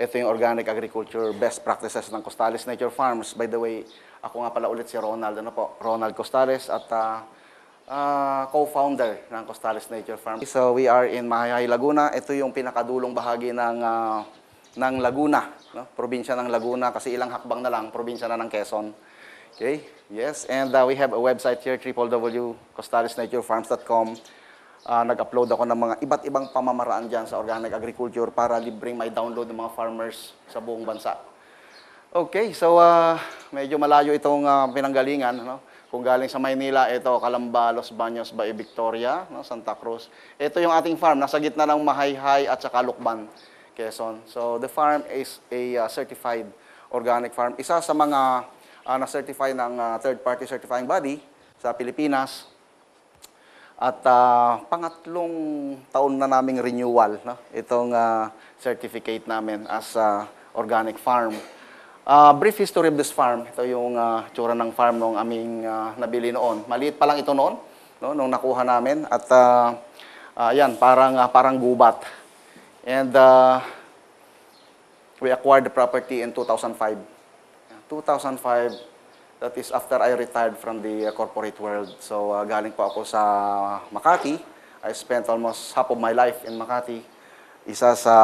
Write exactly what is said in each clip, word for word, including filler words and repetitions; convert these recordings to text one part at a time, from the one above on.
Ito yung organic agriculture best practices ng Costales Nature Farms. By the way, ako nga pala ulit si Ronald, ano po, Ronald Costales at uh, uh, co-founder ng Costales Nature Farms. So we are in Mahayhay, Laguna. Ito yung pinakadulong bahagi ng, uh, ng Laguna, no? Probinsya ng Laguna kasi ilang hakbang na lang, probinsya na ng Quezon. Okay, yes, and uh, we have a website here, w w w dot costales nature farms dot com. Uh, nag-upload ako ng mga iba't ibang pamamaraan dyan sa organic agriculture para libreng may download ng mga farmers sa buong bansa. Okay, so uh, medyo malayo itong uh, pinanggalingan. No? Kung galing sa Maynila, ito, Calamba, Los Baños, Bay Victoria, no? Santa Cruz. Ito yung ating farm, nasa gitna ng Mahayhay at saka Lukban, Quezon. So the farm is a uh, certified organic farm. Isa sa mga uh, na-certify ng uh, third-party certifying body sa Pilipinas. At uh, pangatlong taon na naming renewal, no? Itong uh, certificate namin as uh, organic farm. Uh, brief history of this farm. Ito yung uh, tsura ng farm nung aming uh, nabili noon. Maliit pa lang ito noon, no? Nung nakuha namin. At uh, uh, yan, parang, uh, parang gubat. And uh, we acquired the property in two thousand five. two thousand five, that is after I retired from the uh, corporate world. So, uh, galing po ako sa Makati. I spent almost half of my life in Makati. Isa sa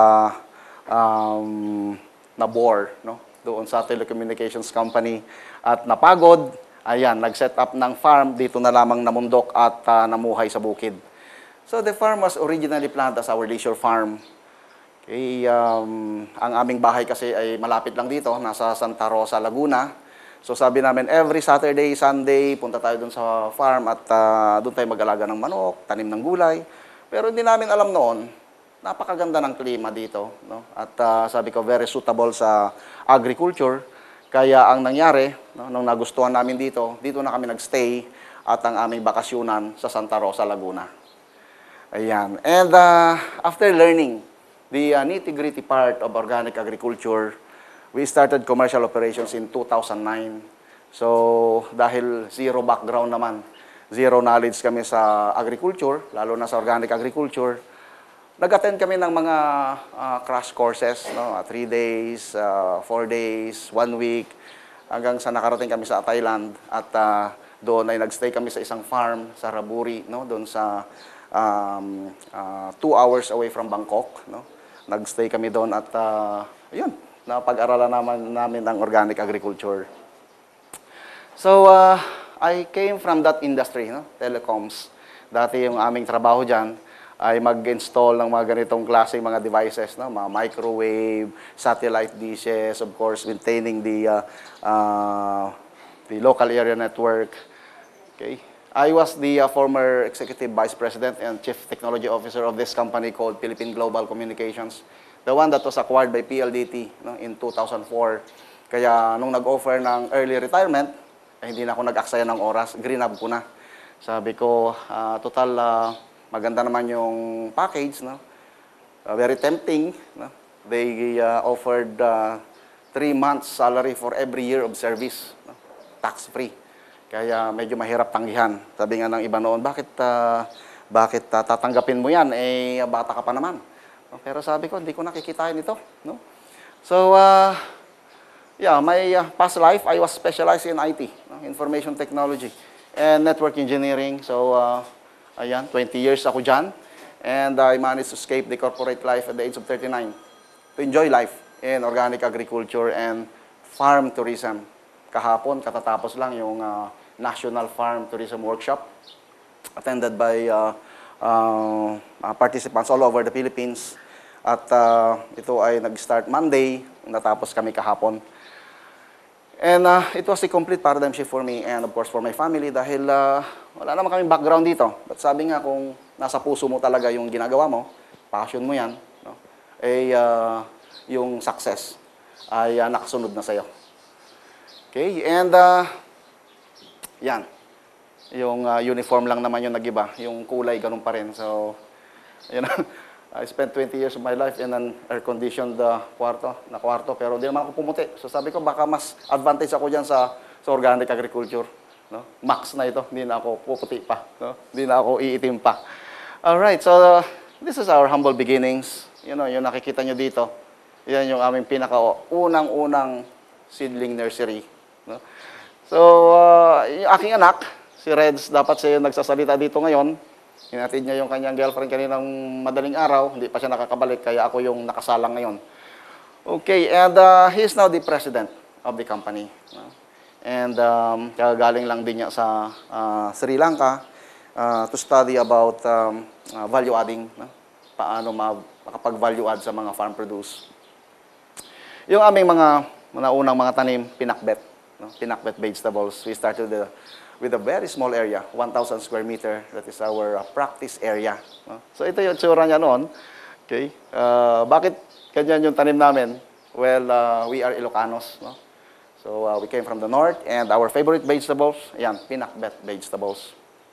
um, nabore, no? Doon sa telecommunications company. At napagod, ayan, nag-set up ng farm. Dito na lamang namundok at uh, namuhay sa bukid. So, the farm was originally planned as our leisure farm. Okay, um, ang aming bahay kasi ay malapit lang dito, nasa Santa Rosa, Laguna. So sabi namin, every Saturday, Sunday, punta tayo dun sa farm at uh, doon tayo mag-alaga ng manok, tanim ng gulay. Pero hindi namin alam noon, napakaganda ng klima dito. No? At uh, sabi ko, very suitable sa agriculture. Kaya ang nangyari, no, nung nagustuhan namin dito, dito na kami nagstay at ang aming bakasyunan sa Santa Rosa, Laguna. Ayan. And uh, after learning the uh, nitty-gritty part of organic agriculture, we started commercial operations in two thousand nine. So, dahil zero background naman, zero knowledge kami sa agriculture, lalo na sa organic agriculture, nag-attend kami ng mga uh, crash courses, no? three days, uh, four days, one week, hanggang sa nakarating kami sa Thailand. At uh, doon ay nagstay kami sa isang farm sa Raburi, no? Doon sa um, uh, two hours away from Bangkok. No? Nagstay kami doon at uh, yun, na pag-aralan naman namin ng organic agriculture. So, uh, I came from that industry, no? Telecoms. Dati yung aming trabaho dyan ay mag-install ng mga ganitong klaseng mga devices, no? Mga microwave, satellite dishes, of course, maintaining the, uh, uh, the local area network. Okay. I was the uh, former Executive Vice President and Chief Technology Officer of this company called Philippine Global Communications. The one that was acquired by P L D T, no, in two thousand four. Kaya nung nag-offer ng early retirement, eh, hindi na ako nag-aksaya ng oras, green up ko na. Sabi ko, uh, total uh, maganda naman yung package, no? Uh, very tempting. No? They uh, offered uh, three months salary for every year of service, no? Tax-free. Kaya medyo mahirap tanggihan. Sabi nga ng iba noon, bakit, uh, bakit uh, tatanggapin mo yan? Eh, bata ka pa naman. Pero sabi ko, hindi ko nakikitain ito. No? So, uh, yeah, my uh, past life, I was specialized in I T, no? Information Technology and Network Engineering. So, uh, ayan, twenty years ako dyan. And uh, I managed to escape the corporate life at the age of thirty-nine to enjoy life in organic agriculture and farm tourism. Kahapon, katatapos lang yung uh, National Farm Tourism Workshop attended by uh, Uh, uh, participants all over the Philippines. At uh, ito ay nag-start Monday, natapos kami kahapon. And uh, it was a complete paradigm shift for me and of course for my family dahil uh, wala naman kaming background dito. But sabi nga kung nasa puso mo talaga yung ginagawa mo, passion mo yan, no? Eh, uh, yung success ay uh, nakasunod na sa'yo. Okay, and uh, yan. Yung uh, uniform lang naman yung nag-iba. Yung kulay, ganun pa rin. So, you know, I spent twenty years of my life in an air-conditioned uh, kwarto, na kwarto, pero hindi naman ako pumuti. So, sabi ko, baka mas advantage ako dyan sa, sa organic agriculture. No? Max na ito, hindi na ako puputi pa. No? Hindi na ako iitim pa. Alright, so, uh, this is our humble beginnings. You know, yung nakikita nyo dito, Yan yung aming pinaka-unang-unang seedling nursery. No? So, uh, yung aking anak, si Reds, dapat siya yung nagsasalita dito ngayon. Hinatid niya yung kanyang girlfriend kaninang madaling araw. Hindi pa siya nakakabalik, kaya ako yung nakasalang ngayon. Okay, and uh, he is now the president of the company. No? And um, kagaling lang din niya sa uh, Sri Lanka uh, to study about um, uh, value adding. No? Paano makapag-value add sa mga farm produce. Yung aming mga, mga unang mga tanim, pinakbet. No? Pinakbet vegetables. We started the with a very small area, one thousand square meter. That is our uh, practice area. No? So ito yung tsura niya noon. Okay? Uh, bakit ganyan yung tanim namin? Well, uh, we are Ilocanos. No? So uh, we came from the north, and our favorite vegetables, ayan, pinakbet vegetables.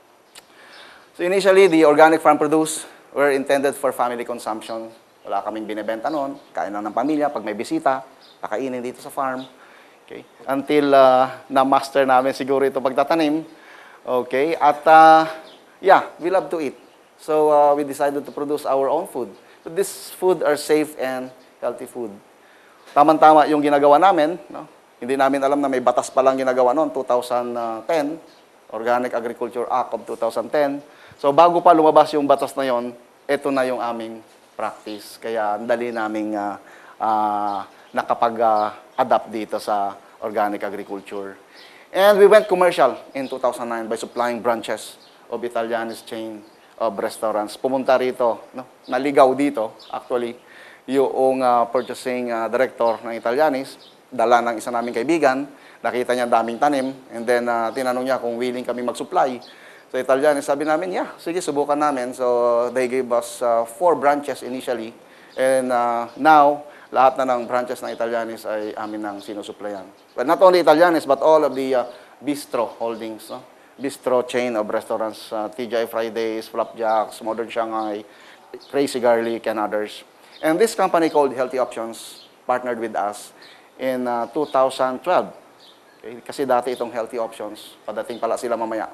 So initially, the organic farm produce were intended for family consumption. Wala kaming binebenta noon. Kain lang ng pamilya. Pag may bisita, kakainin dito sa farm. Okay. Until uh, na-master namin siguro ito pagtatanim. Okay. At, uh, yeah, we love to eat. So, uh, we decided to produce our own food. But this food are safe and healthy food. Tama-tama yung ginagawa namin. No? Hindi namin alam na may batas pa lang ginagawa noon, two thousand ten, Organic Agriculture Act of two thousand ten. So, bago pa lumabas yung batas na yon, ito na yung aming practice. Kaya, ang dali naming uh, uh, nakapag-adapt dito sa organic agriculture. And we went commercial in two thousand nine by supplying branches of Italianis chain of restaurants. Pumunta rito, no? Naligaw dito, actually, yung uh, purchasing uh, director ng Italianis, dala ng isa naming kaibigan, nakita niya daming tanim, and then uh, tinanong niya kung willing kami mag-supply sa Italianis. Sabi namin, yeah, sige, subukan namin. So they gave us uh, four branches initially, and uh, now, lahat na ng branches ng Italianis ay amin nang sinusuplayan. But not only Italianis, but all of the uh, bistro holdings, no? Bistro chain of restaurants, uh, T G I Fridays, Flapjacks, Modern Shanghai, Crazy Garlic, and others. And this company called Healthy Options partnered with us in uh, two thousand twelve. Okay? Kasi dati itong Healthy Options, padating pala sila mamaya.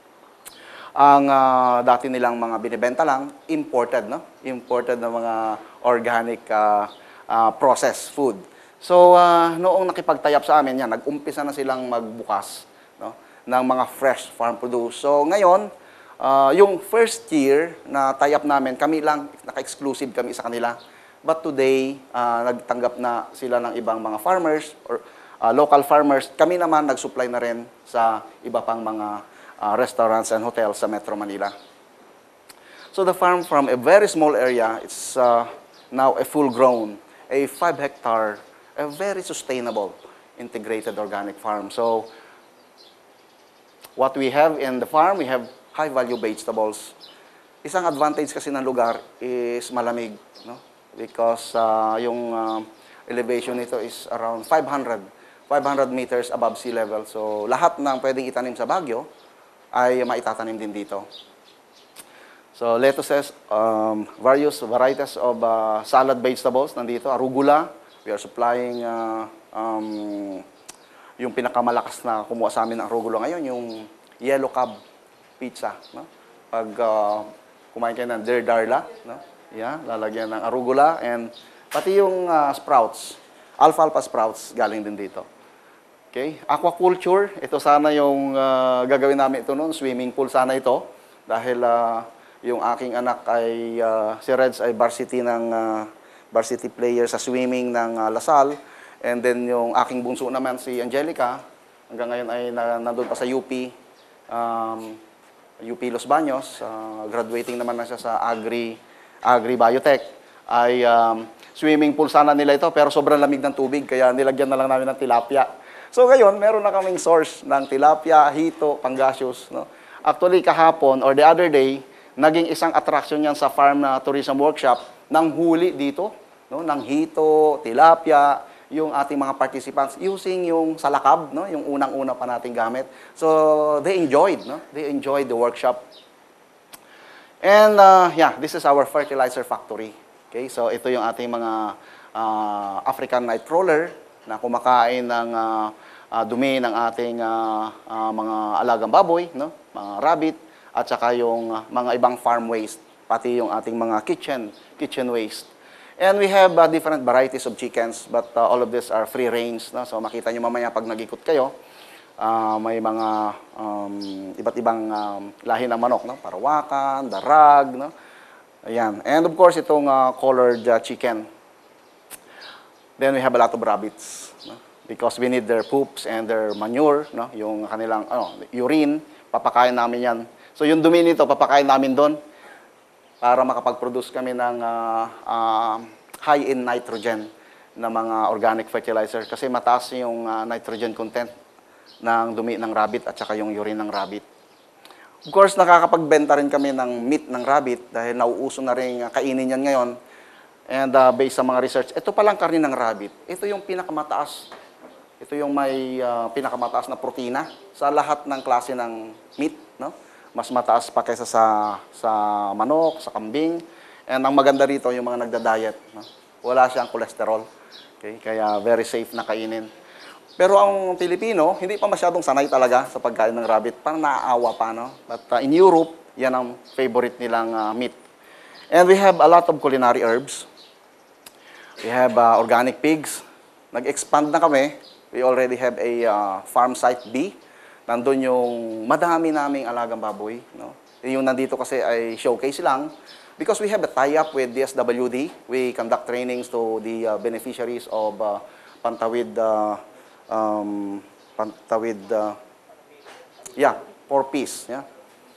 Ang uh, dati nilang mga binibenta lang, imported, no? Imported na mga organic uh, Uh, processed food. So, uh, noong nakipagtayap sa amin, yan, nag-umpisa na silang magbukas, no, ng mga fresh farm produce. So, ngayon, uh, yung first year na tie-up namin, kami lang, naka-exclusive kami sa kanila. But today, uh, nagtanggap na sila ng ibang mga farmers or uh, local farmers. Kami naman nag-supply na rin sa iba pang mga uh, restaurants and hotels sa Metro Manila. So, the farm from a very small area, it's uh, now a full-grown, a five hectare, a very sustainable integrated organic farm. So, what we have in the farm, we have high-value vegetables. Isang advantage kasi ng lugar is malamig, no? Because uh, yung uh, elevation nito is around five hundred meters above sea level. So, lahat ng pwedeng itanim sa Baguio ay maitatanim din dito. So, lettuces, um, various varieties of uh, salad vegetables nandito. Arugula, we are supplying uh, um, yung pinakamalakas na kumuha sa amin ng arugula ngayon, yung yellow cab pizza. No? Pag uh, kumain kayo ng Dear Darla, no? Yeah, lalagyan ng arugula, and pati yung uh, sprouts, alfalfa sprouts, galing din dito. Okay? Aquaculture, ito sana yung uh, gagawin namin ito noon, swimming pool sana ito, dahil uh, yung aking anak ay, uh, si Reds ay varsity ng, uh, varsity player sa swimming ng uh, Lasal. And then yung aking bunso naman si Angelica, hanggang ngayon ay na, nandun pa sa U P, um, U P Los Baños, uh, graduating naman na siya sa Agri, Agri Biotech. Ay um, swimming pool sana nila ito, pero sobrang lamig ng tubig, kaya nilagyan na lang namin ng tilapia. So ngayon, meron na kaming source ng tilapia, hito, pangasius. No? Actually, kahapon or the other day, naging isang attraction yan sa farm na tourism workshop ng huli dito, no, ng hito, tilapia, yung ating mga participants using yung salakab, no, yung unang-una pa nating gamit. So they enjoyed, no, they enjoyed the workshop. And uh, yeah, this is our fertilizer factory. Okay, so ito yung ating mga uh, African night crawler na kumakain ng uh, uh, dumi ng ating uh, uh, mga alagang baboy, no, mga rabbit, at saka yung uh, mga ibang farm waste, pati yung ating mga kitchen, kitchen waste. And we have uh, different varieties of chickens, but uh, all of these are free range. No? So makita nyo mamaya pag nag-ikot kayo, uh, may mga um, iba't ibang um, lahi ng manok, no? Parawakan, darag, no? Ayan. And of course, itong uh, colored uh, chicken. Then we have a lot of rabbits, no? Because we need their poops and their manure, no? Yung kanilang ano, urine, papakain namin yan. So yung dumi nito, papakain namin doon para makapag-produce kami ng uh, uh, high in nitrogen na mga organic fertilizer kasi mataas yung uh, nitrogen content ng dumi ng rabbit at saka yung urine ng rabbit. Of course, nakakapagbenta rin kami ng meat ng rabbit dahil nauuso na rin kainin yan ngayon. And uh, based sa mga research, ito palang karne ng rabbit. Ito yung pinakamataas. Ito yung may uh, pinakamataas na protina sa lahat ng klase ng meat, no? Mas mataas pa kaysa sa sa manok, sa kambing. And ang maganda rito yung mga nagda-diet, no? Wala siyang cholesterol. Okay? Kaya very safe na kainin. Pero ang Pilipino, hindi pa masyadong sanay talaga sa pagkain ng rabbit. Parang naaawa pa, no? But uh, in Europe, yan ang favorite nilang uh, meat. And we have a lot of culinary herbs. We have uh, organic pigs. Nag-expand na kami. We already have a uh, farm site B. Nandun yung madami naming alagang baboy, no? Yung nandito kasi ay showcase lang. Because we have a tie-up with D S W D. We conduct trainings to the uh, beneficiaries of uh, Pantawid uh, Um, Pantawid, uh, yeah, for peace, yeah.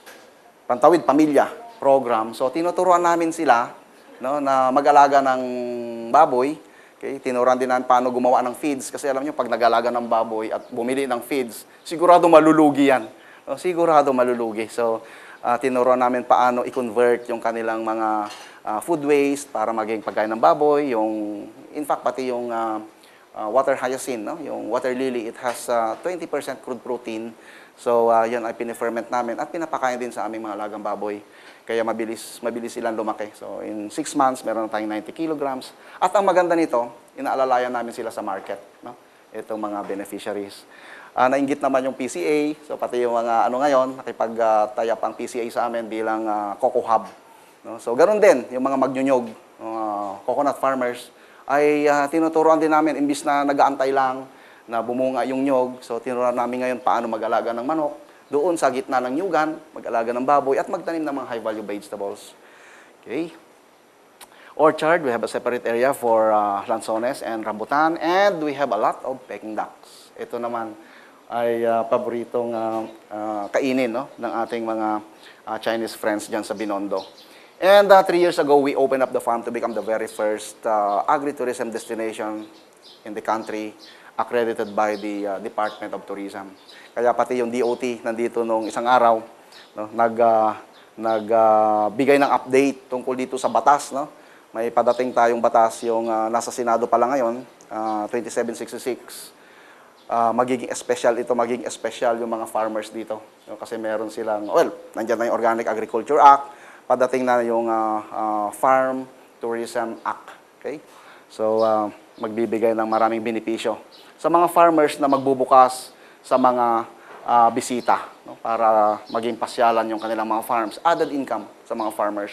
Pantawid Pamilya program. So, tinuturuan namin sila, no, na mag-alaga ng baboy. Okay? Tinuruan din namin paano gumawa ng feeds. Kasi alam nyo, pag nag-alaga ng baboy at bumili ng feeds, sigurado malulugi yan. No, sigurado malulugi. So, uh, tinuruan namin paano i-convert yung kanilang mga uh, food waste para maging pagkain ng baboy. Yung, in fact, pati yung uh, Uh, water hyacinth, no? Yung water lily, it has uh, twenty percent crude protein. So, uh, yan ay piniferment namin at pinapakain din sa aming mga alagang baboy. Kaya mabilis, mabilis silang lumaki. So, in six months, meron na tayong ninety kilograms. At ang maganda nito, inaalalayan namin sila sa market, no? Itong mga beneficiaries. Uh, nainggit naman yung P C A. So, pati yung mga ano ngayon, nakipag-tie up ang P C A sa amin bilang uh, Coco Hub. No? So, ganoon din, yung mga magnyunyog, uh, coconut farmers, ay uh, tinuturuan din namin, imbis na nag-aantay lang na bumunga yung nyog. So, tinuruan namin ngayon paano mag-alaga ng manok. Doon sa gitna ng nyugan, mag-alaga ng baboy at magtanim ng mga high-value vegetables. Okay. Orchard, we have a separate area for uh, lanzones and rambutan. And we have a lot of Peking ducks. Ito naman ay uh, paboritong uh, uh, kainin, no, ng ating mga uh, Chinese friends dyan sa Binondo. And uh, three years ago, we opened up the farm to become the very first uh, agritourism destination in the country accredited by the uh, Department of Tourism. Kaya pati yung D O T nandito nung isang araw, no, nag, uh, nag, uh, bigay ng update tungkol dito sa batas. No? May padating tayong batas, yung uh, nasa Senado pa lang ngayon, uh, twenty-seven sixty-six. Uh, magiging special ito, magiging special yung mga farmers dito. No? Kasi meron silang, well, nandyan na yung Organic Agriculture Act, padating na yung uh, uh, Farm Tourism Act. Okay? So, uh, magbibigay ng maraming benepisyo sa mga farmers na magbubukas sa mga uh, bisita, no? Para maging pasyalan yung kanilang mga farms. Added income sa mga farmers.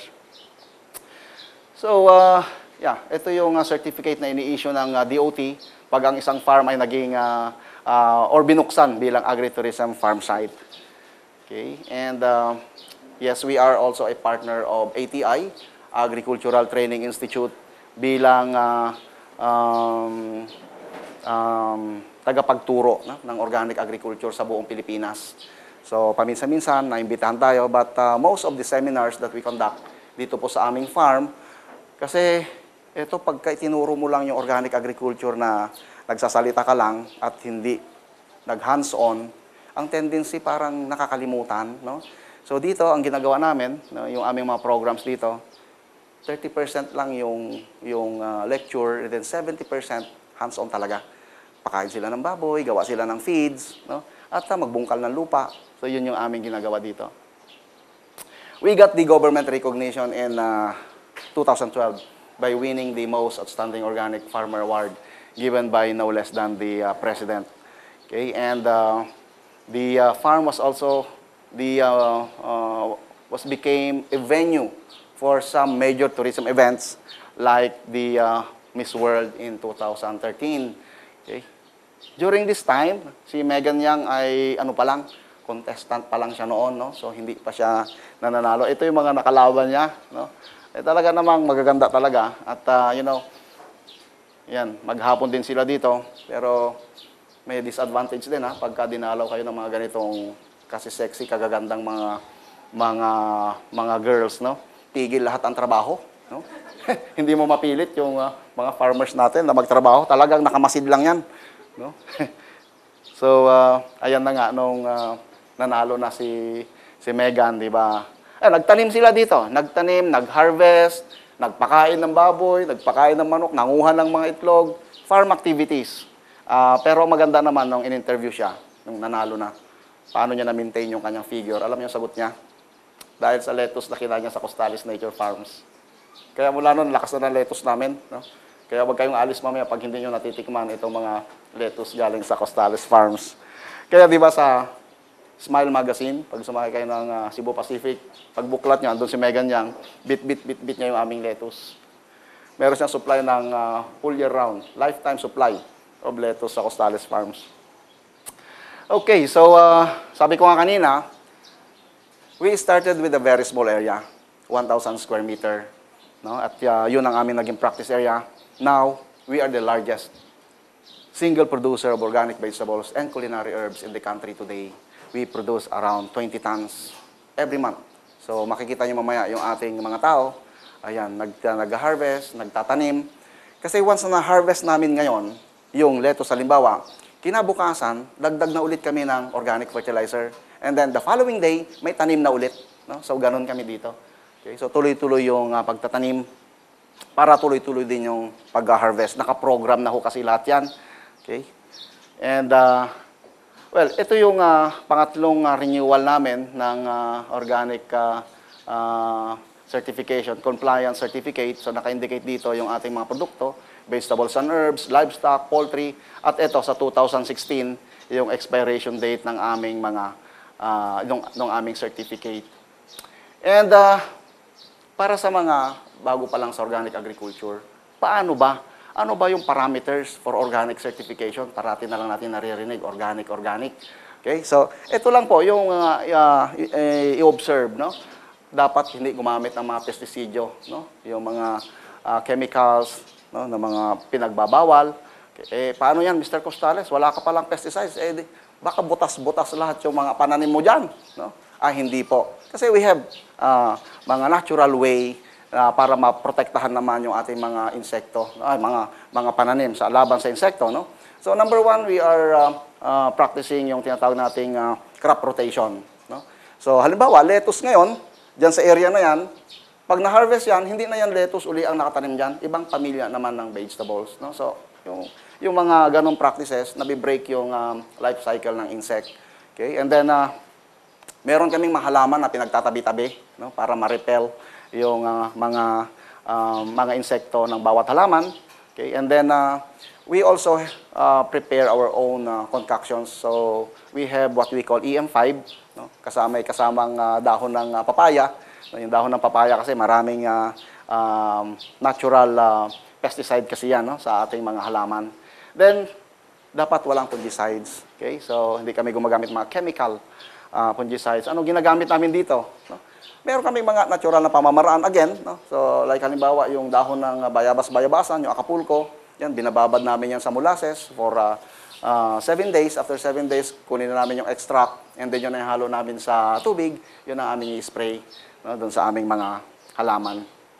So, uh, yeah, ito yung uh, certificate na ini-issue ng uh, D O T pag ang isang farm ay naging uh, uh, or binuksan bilang agritourism farm site. Okay? And uh, yes, we are also a partner of A T I, Agricultural Training Institute, bilang uh, um, um, tagapagturo, no, ng organic agriculture sa buong Pilipinas. So, paminsan-minsan, naimbitahan tayo, but uh, most of the seminars that we conduct dito po sa aming farm, kasi ito, pagka itinuro mo lang yung organic agriculture na nagsasalita ka lang at hindi nag-hands-on, ang tendency parang nakakalimutan, no? So dito, ang ginagawa namin, no, yung aming mga programs dito, thirty percent lang yung, yung uh, lecture, and then seventy percent hands-on talaga. Pakain sila ng baboy, gawa sila ng feeds, no? At uh, magbungkal ng lupa. So yun yung aming ginagawa dito. We got the government recognition in uh, two thousand twelve by winning the most outstanding organic farmer award given by no less than the uh, president. Okay, and uh, the uh, farm was also the uh, uh, was became a venue for some major tourism events like the uh, Miss World in two thousand thirteen. Okay? During this time, si Megan Yang ay ano pa lang, contestant pa lang siya noon, no? So hindi pa siya nananalo. Ito yung mga nakalaban niya, no? Eh talaga namang magaganda talaga at uh, you know, yan, maghapon din sila dito, pero may disadvantage din ha pagka dinalaw kayo ng mga ganitong kasi sexy, kagagandang mga mga mga girls, no? Tigil lahat ang trabaho, no? Hindi mo mapilit yung uh, mga farmers natin na magtrabaho, talagang nakamasid lang yan, no? So, uh, ayan na nga nung uh, nanalo na si si Megan, di ba? Eh, nagtanim sila dito, nagtanim, nag-harvest, nagpakain ng baboy, nagpakain ng manok, nanguha ng mga itlog, farm activities. Uh, pero maganda naman nung in-interview siya, nung nanalo na. Paano niya na-maintain yung kanyang figure? Alam niyo yung sagot niya? Dahil sa lettuce na kina niya sa Costales Nature Farms. Kaya mula noon, lakas na ng lettuce namin. No? Kaya huwag kayong alis mamaya pag hindi nyo natitikman itong mga lettuce galing sa Costales Farms. Kaya di ba sa Smile Magazine, pag sumakay kayo ng uh, Cebu Pacific, pag buklat nyo, andun si Megan Yang, bit-bit-bit-bit niya yung aming lettuce. Meron siyang supply ng uh, full year round, lifetime supply of lettuce sa Costales Farms. Okay, so uh, sabi ko nga kanina, we started with a very small area, one thousand square meter. No? At uh, yun ang aming naging practice area. Now, we are the largest single producer of organic vegetables and culinary herbs in the country today. We produce around twenty tons every month. So makikita niyo mamaya yung ating mga tao, ayan, nag, nag-harvest, nagtatanim. Kasi once na harvest namin ngayon, yung lettuce halimbawa, kinabukasan, dagdag na ulit kami ng organic fertilizer. And then the following day, may tanim na ulit. No? So ganun kami dito. Okay, so tuloy-tuloy yung uh, pagtatanim para tuloy-tuloy din yung pag-harvest. Naka-program na ho kasi lahat yan. Okay? And, uh, well, ito yung uh, pangatlong uh, renewal namin ng uh, organic uh, uh, certification, compliance certificate. So, naka-indicate dito yung ating mga produkto, vegetables and herbs, livestock, poultry, at ito sa two thousand sixteen, yung expiration date ng aming mga, uh, ng, ng aming certificate. And, uh, para sa mga bago pa lang sa organic agriculture, paano ba? Ano ba yung parameters for organic certification? Parati na lang natin naririnig, organic, organic. Okay? So, ito lang po yung uh, uh, i-observe, no? Dapat hindi gumamit ng mga pestisidyo, no? Yung mga uh, chemicals, no, na mga pinagbabawal. Okay. Eh, paano yan, Mister Costales? Wala ka palang pesticides. Eh, di, baka butas-butas lahat yung mga pananim mo dyan, no? Ah, hindi po. Kasi we have uh, mga natural way uh, para maprotektahan naman yung ating mga insekto, ay, mga mga pananim sa laban sa insekto, no? So number one, we are uh, uh, practicing yung tinatawag nating uh, crop rotation, no? So halimbawa, lettuce ngayon, diyan sa area na yan, pag na-harvest yan, hindi na yan lettuce uli ang nakatanim diyan, ibang pamilya naman ng vegetables, no? So yung yung mga ganong practices, nabi-break yung um, life cycle ng insect. Okay? And then uh, meron kaming mahalaman na pinagtatabi-tabi, no, para ma-repel yung uh, mga uh, mga insekto ng bawat halaman. Okay? And then uh, we also uh, prepare our own uh, concoctions. So we have what we call E M five, no? Kasama may kasamang uh, dahon ng uh, papaya. Yung dahon ng papaya kasi maraming uh, um, natural uh, pesticide kasi yan, no, sa ating mga halaman. Then dapat walang fungicides. Okay? So hindi kami gumagamit mga chemical Uh, fungicides. Ano ginagamit namin dito? No? Meron kaming mga natural na pamamaraan again. No? So, like halimbawa, yung dahon ng bayabas-bayabasan, yung Acapulco, yan, binababad namin yan sa molasses for uh, uh, seven days. After seven days, kunin na namin yung extract and then yun na halo namin sa tubig. Yun ang aming i-spray, no? Doon sa aming mga halaman.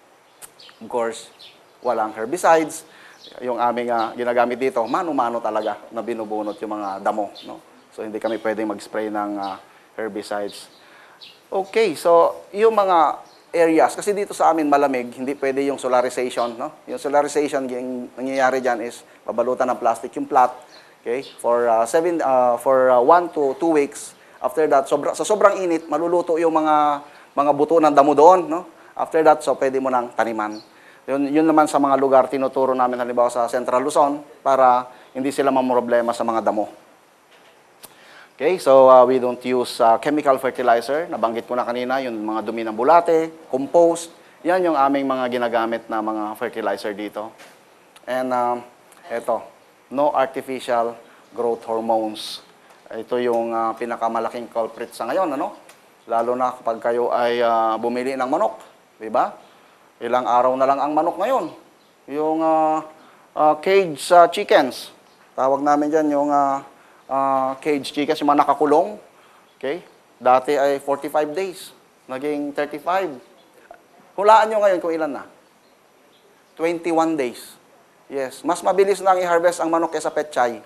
Of course, walang herbicides. Yung aming uh, ginagamit dito, mano-mano talaga na binubunot yung mga damo. No? So, hindi kami pwedeng mag-spray ng uh, herbicides. Okay, so yung mga areas, kasi dito sa amin malamig, hindi pwede yung solarization, no? Yung solarization, yung nangyayari dyan is babalutan ng plastic yung plat, okay? For uh, seven, uh, for uh, one to two weeks. After that, sobra, sa sobrang init, maluluto yung mga mga buto ng damo doon, no? After that, so pwede mo nang taniman. Yun, yun naman sa mga lugar tinuturo namin halimbawa sa Central Luzon para hindi sila mamroblema sa mga damo. Okay, so uh, we don't use uh, chemical fertilizer. Nabanggit ko na kanina, yung mga dumi ng bulate, compost, Yan yung aming mga ginagamit na mga fertilizer dito. And um, eto, no artificial growth hormones. Ito yung uh, pinakamalaking culprit sa ngayon, ano? Lalo na kapag kayo ay uh, bumili ng manok, di ba? Ilang araw na lang ang manok ngayon. Yung uh, uh, cage uh, chickens. Tawag namin dyan yung uh, uh, cage chickens, yung mga nakakulong. Okay? Dati ay forty-five days. Naging thirty-five. Hulaan nyo ngayon kung ilan na. twenty-one days. Yes. Mas mabilis lang i-harvest ang manok kaysa petchay.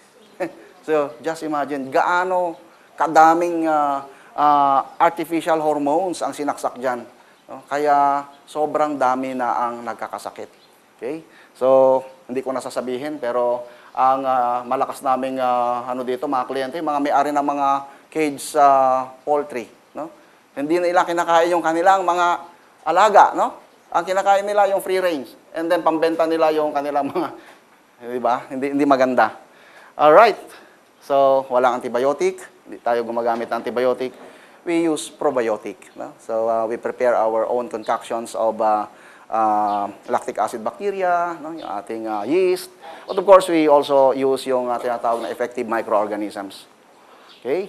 So, just imagine, gaano kadaming uh, uh, artificial hormones ang sinaksak dyan. No? Kaya, sobrang dami na ang nagkakasakit. Okay? So, hindi ko nasasabihin, pero ang uh, malakas naming uh, ano dito, mga kliyente, mga may-ari ng mga cage uh, poultry. No? Hindi na nila kinakain yung kanilang mga alaga, no? Ang kinakain nila yung free range. And then, pambenta nila yung kanilang mga, di ba? Hindi, hindi maganda. Alright. So, walang antibiotic. Hindi tayo gumagamit ng antibiotic. We use probiotic. No? So, uh, we prepare our own concoctions of uh, uh, lactic acid bacteria, no? Yung ating uh, yeast. But of course, we also use yung uh, tinatawag na effective microorganisms. Okay?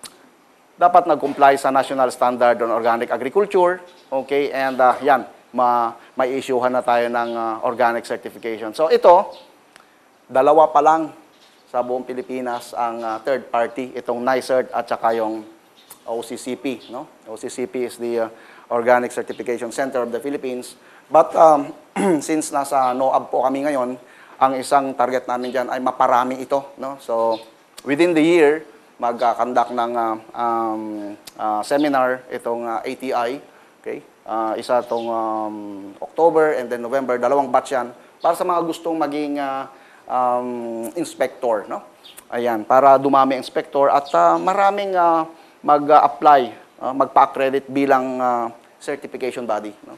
Dapat nag-comply sa National Standard on Organic Agriculture. Okay? And uh, yan, ma may issuehan na tayo ng uh, organic certification. So ito, dalawa pa lang sa buong Pilipinas ang uh, third party, itong NYSERT at saka yung O C C P. No? O C C P is the uh, Organic Certification Center of the Philippines. But um, since nasa NOAB po kami ngayon, ang isang target namin dyan ay maparami ito. No? So within the year, mag-conduct ng uh, um, uh, seminar itong uh, A T I. Okay? Uh, isa itong um, October and then November, dalawang batch yan, para sa mga gustong maging uh, um, inspector. No? Ayan, para dumami ang inspector at uh, maraming uh, mag-apply, uh, magpa-accredit bilang uh, certification body. No?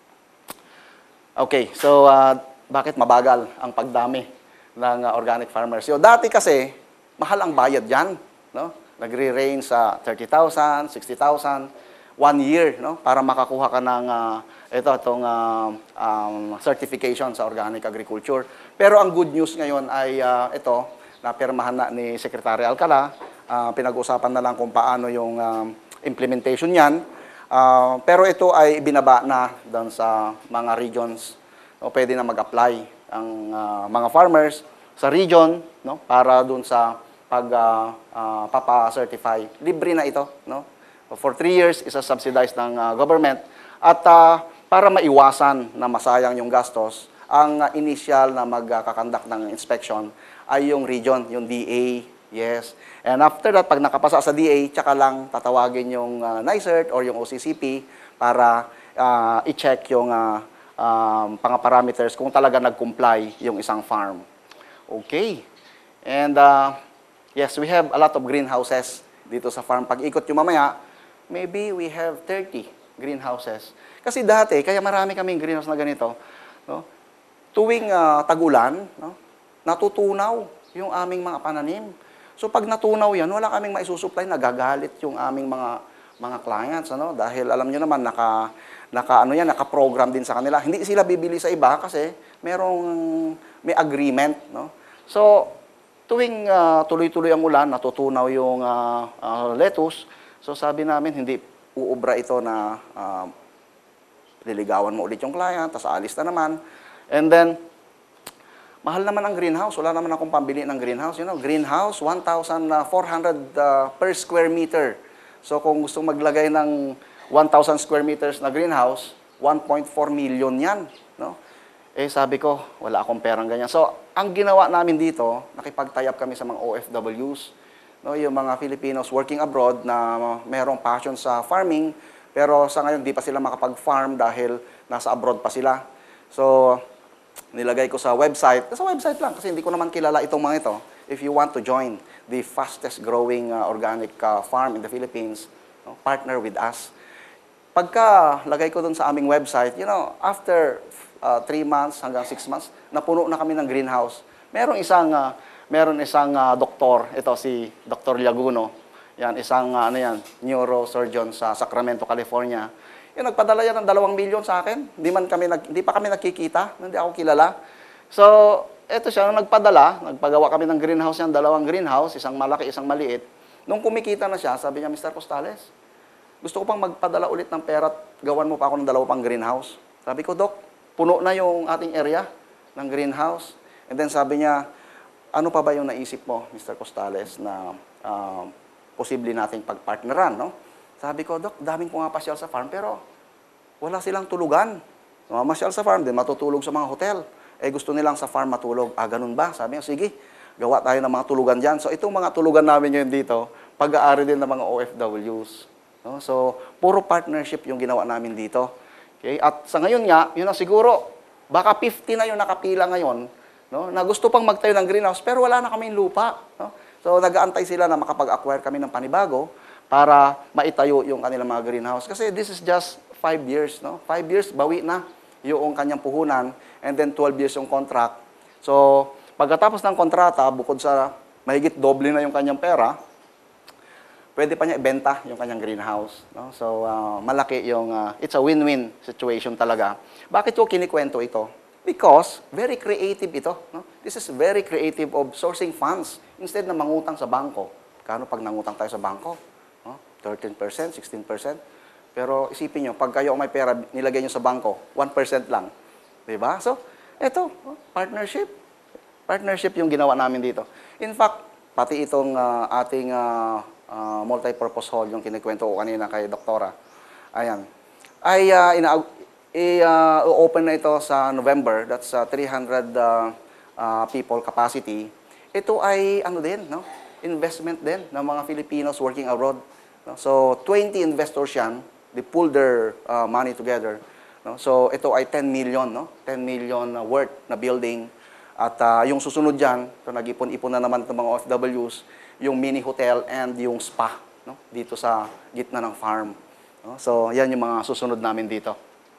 Okay, so uh, bakit mabagal ang pagdami ng uh, organic farmers? So, dati kasi, mahal ang bayad yan. No? Nagre-range sa thirty thousand, sixty thousand, one year, no? Para makakuha ka ng uh, ito, itong uh, um, certification sa organic agriculture. Pero ang good news ngayon ay uh, ito, napirmahan na ni Secretary Alcala, uh, pinag-usapan na lang kung paano yung uh, implementation niyan. Uh, pero ito ay binaba na doon sa mga regions. O, pwede na mag-apply ang uh, mga farmers sa region, no? Para doon sa pag uh, uh, papa-certify. Libre na ito, no? For three years, isa-subsidized ng uh, government. At uh, para maiwasan na masayang yung gastos, ang uh, initial na magkakandak ng inspection ay yung region, yung D A. Yes. And after that, pag nakapasa sa D A, tsaka lang tatawagin yung uh, NYSERT or yung O C C P para uh, i-check yung uh, um, pang-parameters kung talaga nag-comply yung isang farm. Okay. And uh, yes, we have a lot of greenhouses dito sa farm. Pag ikot yung mamaya, maybe we have thirty greenhouses. Kasi dati, kaya marami kaming greenhouse na ganito, no? Tuwing uh, tag-ulan, no? Natutunaw yung aming mga pananim. So pag natunaw yan, wala kaming maisusupply, nagagalit yung aming mga mga clients, ano? Dahil alam nyo naman, naka, naka, ano yan, naka-program din sa kanila. Hindi sila bibili sa iba kasi merong may agreement, no? So, tuwing uh, tuloy-tuloy ang ulan, natutunaw yung uh, uh, lettuce. So sabi namin, hindi uubra ito na uh, liligawan mo ulit yung client, tapos alis na naman. And then, mahal naman ang greenhouse. Wala naman akong pambili ng greenhouse. You know, greenhouse, one thousand four hundred uh, per square meter. So kung gusto maglagay ng one thousand square meters na greenhouse, one point four million yan. No? Eh sabi ko, wala akong perang ganyan. So, ang ginawa namin dito, nakipagtayap kami sa mga O F Ws, no, yung mga Filipinos working abroad na mayroong passion sa farming, pero sa ngayon di pa sila makapag-farm dahil nasa abroad pa sila. So, nilagay ko sa website, sa website lang kasi hindi ko naman kilala itong mga ito. If you want to join the fastest growing uh, organic uh, farm in the Philippines, no, partner with us. Pagka lagay ko dun sa aming website, you know, after uh, three months hanggang six months, napuno na kami ng greenhouse. Merong isang, uh, meron isang uh, doktor, ito si Doctor Laguno, yan, isang uh, ano yan, neurosurgeon sa Sacramento, California. Yung nagpadala yan ng dalawang milyon sa akin. Hindi, man kami nag, hindi pa kami nagkikita, hindi ako kilala. So, eto siya, nung nagpadala, nagpagawa kami ng greenhouse yan, dalawang greenhouse, isang malaki, isang maliit. Nung kumikita na siya, sabi niya, Mister Costales, gusto ko pang magpadala ulit ng pera at gawan mo pa ako ng dalawa pang greenhouse. Sabi ko, Dok, puno na yung ating area ng greenhouse. And then sabi niya, ano pa ba yung naisip mo, Mister Costales, na uh, posible nating pagpartneran, no? Sabi ko, Dok, daming pumapasyal sa farm, pero wala silang tulugan. Mamasyal sa farm, din matutulog sa mga hotel. Eh, gusto nilang sa farm matulog. Ah, ganun ba? Sabi niya, sige, gawa tayo ng mga tulugan dyan. So, itong mga tulugan namin ngayon dito, pag-aari din ng mga O F Ws. No? So, puro partnership yung ginawa namin dito. Okay? At sa ngayon nga, yun na siguro, baka fifty na yung nakapila ngayon, no? Na gusto pang magtayo ng greenhouse, pero wala na kaming lupa. No? So, nag-aantay sila na makapag-acquire kami ng panibago para maitayo yung kanilang mga greenhouse. Kasi this is just five years. No? Five years, bawi na yung kanyang puhunan, and then twelve years yung contract. So, pagkatapos ng kontrata, bukod sa mahigit doble na yung kanyang pera, pwede pa niya ibenta yung kanyang greenhouse. No? So, uh, malaki yung, uh, it's a win-win situation talaga. Bakit ko kinikwento ito? Because, very creative ito. No? This is very creative of sourcing funds instead na mangutang sa bangko. Kano pag nangutang tayo sa bangko? No? thirteen percent, sixteen percent. Pero isipin nyo, pag kayo may pera, nilagay nyo sa bangko, one percent lang. Diba? So, eto, partnership. Partnership yung ginawa namin dito. In fact, pati itong uh, ating uh, uh, multi-purpose hall, yung kinikwento ko kanina kay Doktora, ayan, ay uh, ina- i-open uh, na ito sa November. That's uh, three hundred uh, uh, people capacity. Ito ay, ano din, no? Investment din ng mga Filipinos working abroad. No? So, twenty investors yan. They pull their uh, money together. No? So, ito ay ten million, no? ten million uh, worth na building. At uh, yung susunod dyan, ito nag-ipon-ipon na naman itong mga O F Ws, yung mini hotel and yung spa, no? Dito sa gitna ng farm. No? So, yan yung mga susunod namin dito.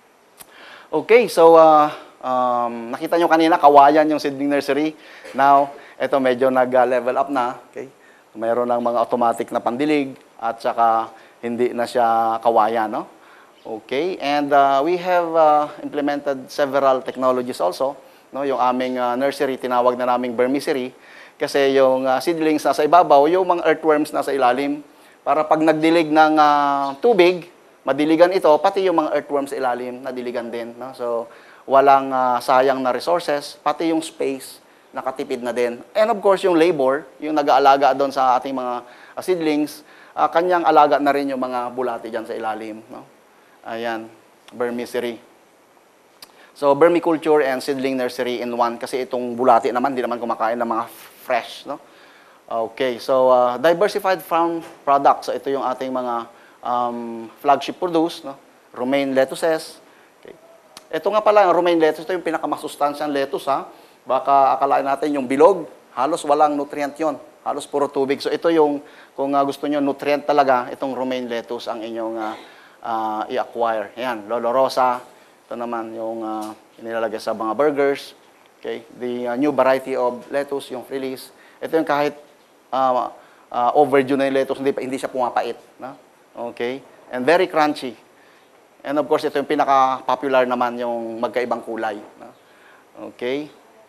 Okay, so uh, um, nakita nyo kanina, kawayan yung seedling nursery. Now, ito medyo nag-level up na. Okay? Mayroon ng mga automatic na pandilig at saka hindi na siya kawayan. No? Okay, and uh, we have uh, implemented several technologies also. No? Yung aming uh, nursery, tinawag na naming vermicery. Kasi yung uh, seedlings nasa ibabaw, yung mga earthworms nasa ilalim. Para pag nagdilig ng uh, tubig, madiligan ito, pati yung mga earthworms sa ilalim, nadiligan din. No? So, walang uh, sayang na resources, pati yung space, nakatipid na din. And of course, yung labor, yung nag-aalaga doon sa ating mga uh, seedlings, uh, kanyang alaga na rin yung mga bulati dyan sa ilalim. No? Ayan, vermicery. So, vermiculture and seedling nursery in one, kasi itong bulati naman, di naman kumakain ng mga fresh. No? Okay, so uh, diversified farm products. So, ito yung ating mga Um, flagship produce, no? Romaine lettuces. Okay. Ito nga pala, yung romaine lettuce, ito yung pinakamasustansyang lettuce, ha? Baka akalain natin yung bilog, halos walang nutrient yon, halos puro tubig. So ito yung, kung uh, gusto nyo nutrient talaga, itong romaine lettuce ang inyong uh, uh, i-acquire. Ayan, Lolo Rosa. Ito naman yung uh, inilalagay sa mga burgers. Okay. The uh, new variety of lettuce, yung Feliz. Ito yung kahit uh, uh, overdue na yung lettuce, hindi, hindi siya pumapait. No? Okay? And very crunchy. And of course, ito yung pinaka-popular naman, yung magkaibang kulay. No? Okay?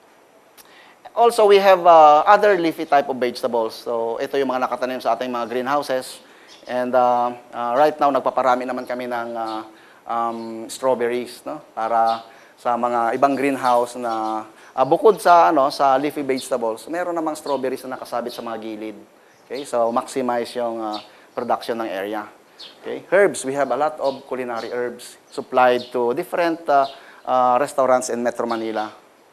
Also, we have uh, other leafy type of vegetables. So, ito yung mga nakatanim sa ating mga greenhouses. And uh, uh, right now, nagpaparami naman kami ng uh, um, strawberries, no? Para sa mga ibang greenhouse na uh, bukod sa ano sa leafy vegetables, meron namang strawberries na nakasabit sa mga gilid. Okay? So, maximize yung uh, production ng area. Okay? Herbs, we have a lot of culinary herbs supplied to different uh, uh, restaurants in Metro Manila.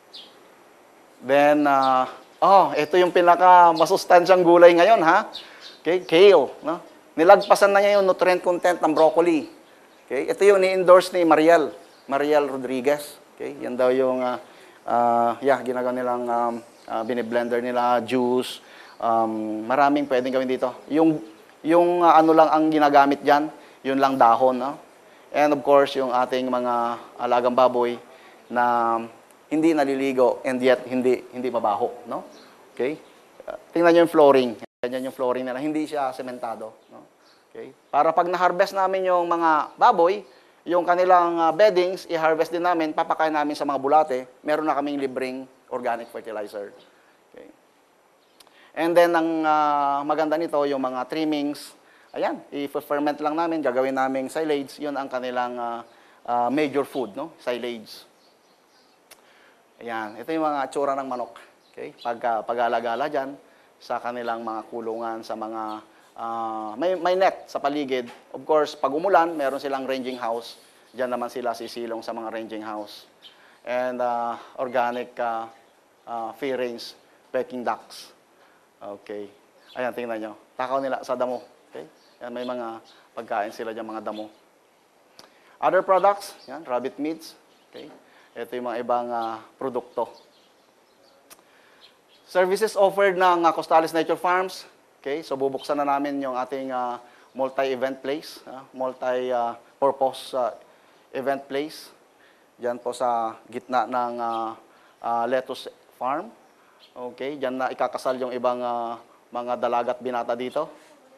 Then, uh, oh, ito yung pinaka masustansyang gulay ngayon, ha? Okay, kale, no? Nilagpasan na niya yung nutrient content ng broccoli. Okay? Ito yung ni-endorse ni Mariel, Mariel Rodriguez. Okay? Yan daw yung uh, uh, yeah, ginagawa nilang um, uh, biniblender nila, juice, um, maraming pwedeng gawin dito. Yung Yung uh, ano lang ang ginagamit dyan, yun lang dahon. No? And of course, yung ating mga alagang baboy na hindi naliligo and yet hindi hindi mabaho. No? Okay? Uh, tingnan nyo yung flooring. Ganyan yung flooring nila. Hindi siya sementado. No? Okay? Para pag na-harvest namin yung mga baboy, yung kanilang uh, beddings, i-harvest din namin, papakain namin sa mga bulate, meron na kaming libreng organic fertilizer. Okay. And then, ang uh, maganda nito, yung mga trimmings, ayan, i-ferment lang namin, gagawin namin silage, yun ang kanilang uh, uh, major food, no? Silage. Ayan, ito yung mga tsura ng manok. Okay? Pag, uh, pag-alagala dyan, sa kanilang mga kulungan, sa mga, uh, may, may net sa paligid. Of course, pag umulan, meron silang ranging house. Diyan naman sila sisilong sa mga ranging house. And uh, organic uh, uh, free-range Peking ducks. Okay. Ayan, tingnan nyo. Takaw nila sa damo. Okay? Yan, may mga pagkain sila dyan, mga damo. Other products, yan, rabbit meats. Okay? Ito yung mga ibang uh, produkto. Services offered ng uh, Costales Nature Farms. Okay, so bubuksan na namin yung ating uh, multi-event place, uh, multi-purpose uh, event place. Diyan po sa gitna ng uh, uh, lettuce farm. Okay, diyan na ikakasal yung ibang uh, mga dalagat binata dito.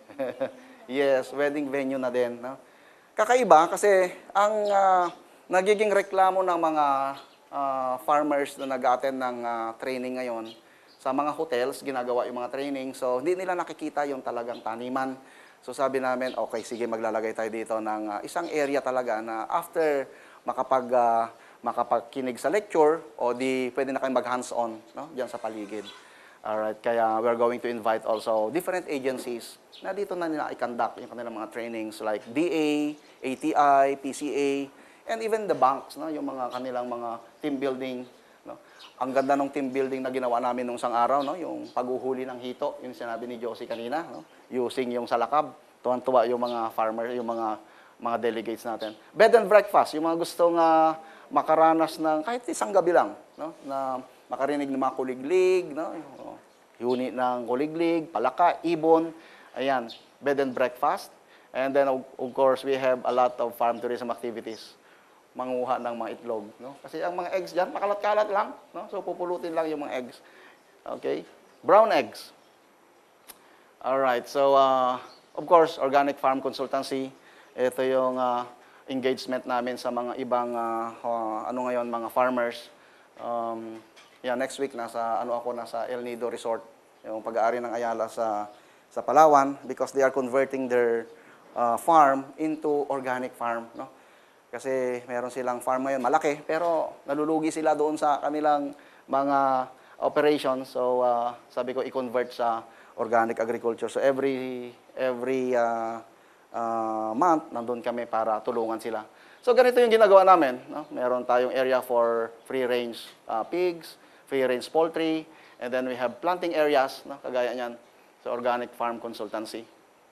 Yes, wedding venue na din. No? Kakaiba kasi ang uh, nagiging reklamo ng mga uh, farmers na nag-attend ng uh, training ngayon, sa mga hotels, ginagawa yung mga training. So, hindi nila nakikita yung talagang taniman. So, sabi namin, okay, sige, maglalagay tayo dito ng uh, isang area talaga na after makapag, uh, makapagkinig sa lecture, o di pwede na kayo mag-hands-on, no? Diyan sa paligid. Alright, kaya we're going to invite also different agencies na dito na nila i-conduct yung kanilang mga trainings like D A, A T I, P C A, and even the banks, no? Yung mga kanilang mga team building. No? Ang ganda ng team building na ginawa namin nung isang araw, no? Yung paghuhuli ng hito, yung sinabi ni Josie kanina, no? Using yung salakab. Tuwan-tuwa yung mga farmer, yung mga mga delegates natin. Bed and breakfast, yung mga gustong uh, makaranas ng kahit isang gabi lang, no? Na makarinig ng mga kuliglig, no? Yuni ng kuliglig, palaka, ibon, ayan, bed and breakfast. And then, of, of course, we have a lot of farm tourism activities. Manguha ng mga itlog, no? Kasi ang mga eggs diyan makalat-kalat lang, no? So pupulutin lang yung mga eggs. Okay? Brown eggs. All right. So uh, of course, organic farm consultancy. Ito yung uh, engagement namin sa mga ibang uh, uh, ano ngayon, mga farmers. Um, yeah, next week nasa ano ako nasa El Nido Resort, yung pag-aari ng Ayala sa sa Palawan because they are converting their uh, farm into organic farm, no? Kasi meron silang farm ngayon, malaki, pero nalulugi sila doon sa kanilang mga operations. So, uh, sabi ko, i-convert sa organic agriculture. So, every every uh, uh, month, nandun kami para tulungan sila. So, ganito yung ginagawa namin. No? Meron tayong area for free-range uh, pigs, free-range poultry, and then we have planting areas, no? Kagaya niyan, sa organic farm consultancy.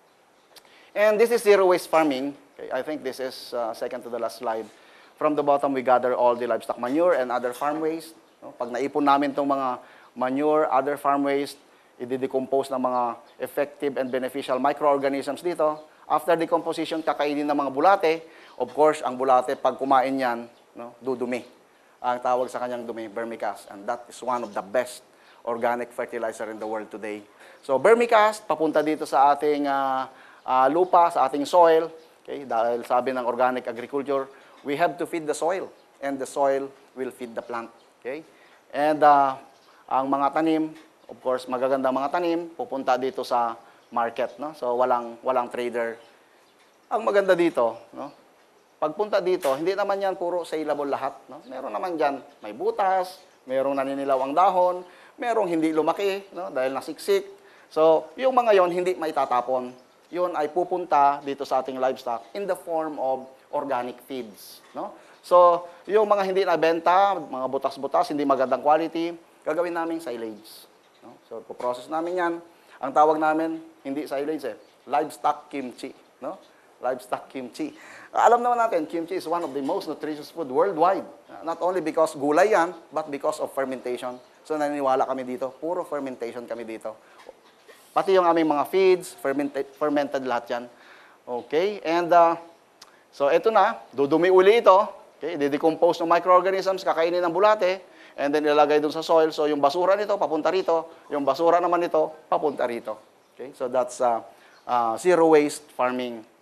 And this is zero-waste farming. Okay, I think this is uh, second to the last slide. From the bottom, we gather all the livestock manure and other farm waste. No? Pag naipon namin itong mga manure, other farm waste, i-decompose ng mga effective and beneficial microorganisms dito. After decomposition, kakainin ng mga bulate. Of course, ang bulate, pag kumain yan, no, dudumi. Ang tawag sa kanyang dumi, vermicast. And that is one of the best organic fertilizer in the world today. So, vermicast, papunta dito sa ating uh, uh, lupa, sa ating soil. Okay? Dahil sabi ng organic agriculture, we have to feed the soil. And the soil will feed the plant. Okay? And uh, ang mga tanim, of course, magagandang mga tanim, pupunta dito sa market. No? So, walang, walang trader. Ang maganda dito, no? Pagpunta dito, hindi naman yan puro saleable lahat. No? Meron naman dyan, may butas, merong naninilaw ang dahon, merong hindi lumaki, no? Dahil nasiksik. So, yung mga yon hindi maitatapon. Yun ay pupunta dito sa ating livestock in the form of organic feeds. No? So, yung mga hindi nabenta, mga butas-butas, hindi magandang quality, gagawin namin silage. No? So, po-process namin yan. Ang tawag namin, hindi silage eh, livestock kimchi. No? Livestock kimchi. Alam naman natin, kimchi is one of the most nutritious food worldwide. Not only because gulay yan, but because of fermentation. So, naniniwala kami dito. Puro fermentation kami dito. Pati yung aming mga feeds, fermented, fermented lahat yan. Okay? And, uh, so, ito na. Dudumi uli ito. Okay? Didecompose ng microorganisms, kakainin ng bulate, and then ilalagay dun sa soil. So, yung basura nito, papunta rito. Yung basura naman nito, papunta rito. Okay? So, that's uh, uh, zero waste farming